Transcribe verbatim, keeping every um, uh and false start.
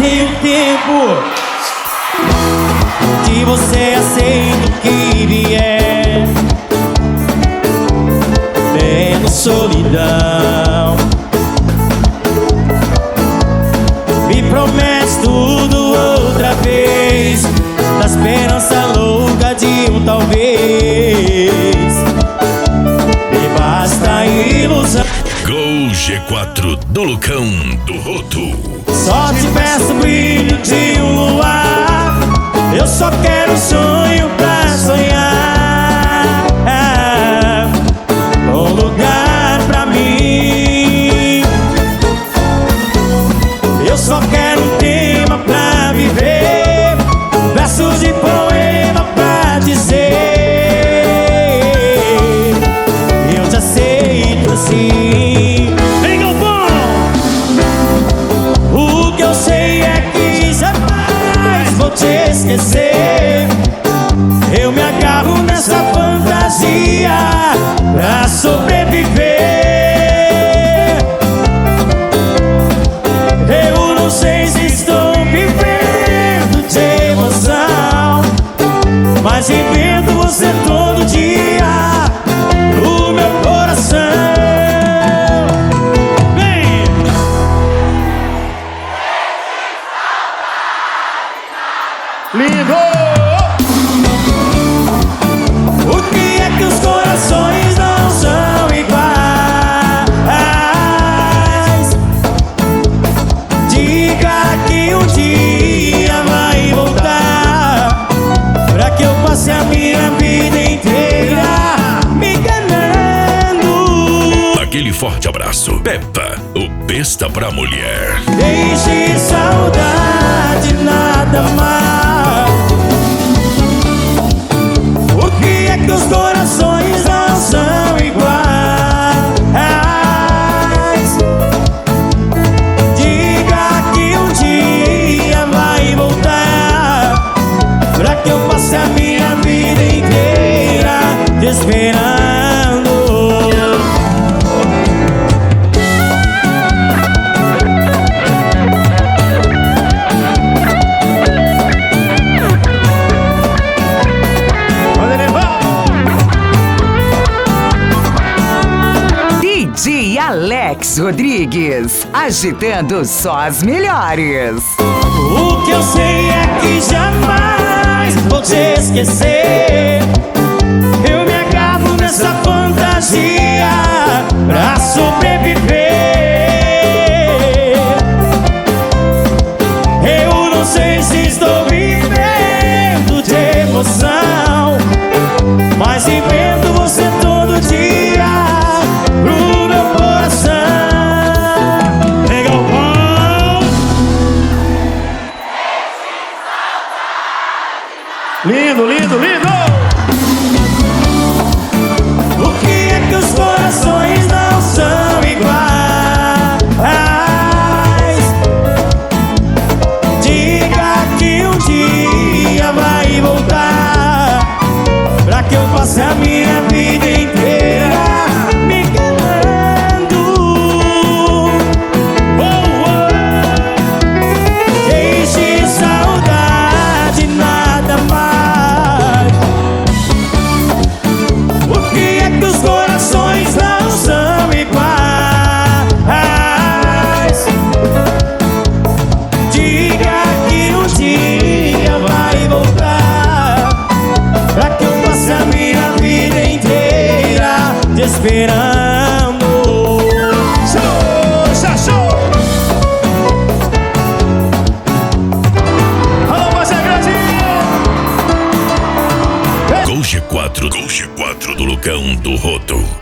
passei o tempo que você aceita o que vier, menos solidão. Me promete tudo outra vez, da esperança louca de um talvez. Me basta a ilusão. Gol G quatro do Lucão do Roto. Só te peço o brilho de um luar, eu só quero um sonho pra sonhar, um lugar pra mim. Eu só quero um tema pra viver, versos de poema pra dizer eu te aceito assim. Vem, Galvão! O que eu sei é que jamais vou te esquecer. Eu me agarro nessa fantasia pra sobreviver. Eu não sei se estou vivendo de emoção, mas invento você todo dia no meu coração. Vem! Lindo! Por que é que os corações não são iguais? Diga que um dia vai voltar, pra que eu passe a minha vida inteira me enganando. Aquele forte abraço. Peppa, o besta pra mulher. Deixe saudade, nada mais. Por que é que os corações não são iguais? Diga que um dia vai voltar, pra que eu passe a minha vida inteira te esperando. D J Alex Rodrigues, agitando só as melhores. O que eu sei é que jamais vou te esquecer. Eu me agarro nessa fantasia pra sobreviver. Eu não sei se estou vivendo de emoção, mas invento você todo dia pro meu coração. Legal, bom. Lindo, lindo, lindo! Por que é que os corações não são iguais? Diga que um dia vai voltar, pra que eu passe a minha vida inteira me enganando. Oh, oh. Deixe saudade, nada mais. Por que é que os corações não são iguais? Diga que um dia vai voltar, pra que eu passe a minha vida inteira te esperando. Show, show, show! Alô, Massa Grande! Gol G quatro, Gol G quatro do Lucão do Roto.